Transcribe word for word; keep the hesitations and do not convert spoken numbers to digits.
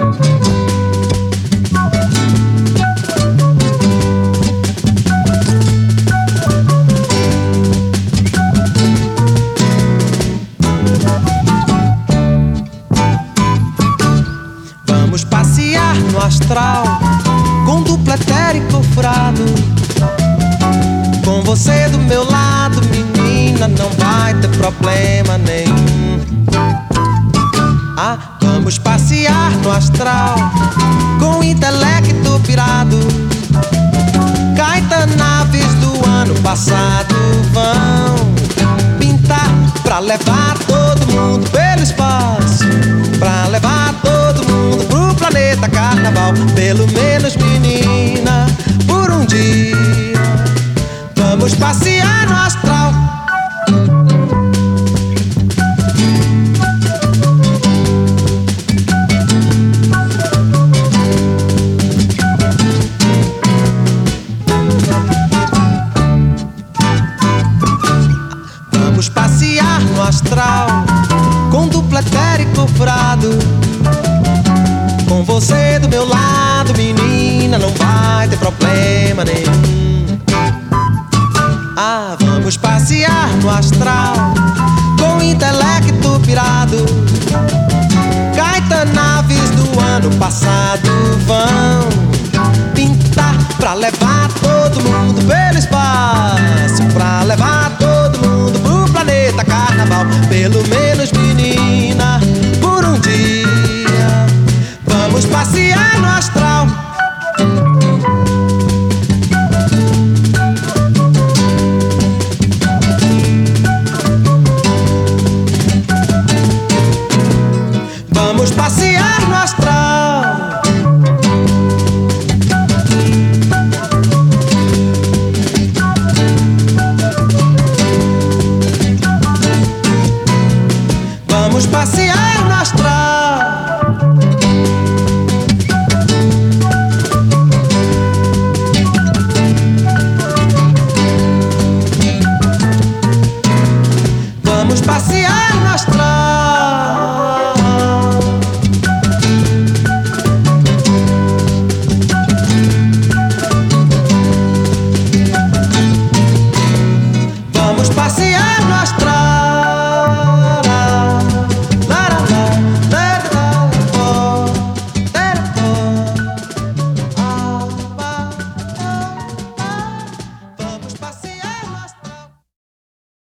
Vamos passear no astral com duplo etérico furado. Com você do meu lado, menina, não vai ter problema nenhum. Ah, vamos passear no astral com intelecto pirado. Caetanaves do ano passado vão pintar pra levar todo mundo pelo espaço, pra levar todo mundo pro planeta carnaval. Pelo menos, menina, por um dia vamos passear no astral. Vamos passear no astral com duplo etérico furado. Com você do meu lado, menina, não vai ter problema nenhum. Ah, vamos passear no astral com intelecto pirado. Caetanaves do ano passado vão pintar pra levar todo mundo pelo espaço, pra levar todo mundo pro planeta carnaval. Pelo menos, menina, por um dia vamos passear no astral. Vamos passear no astral. Vamos passear no astral.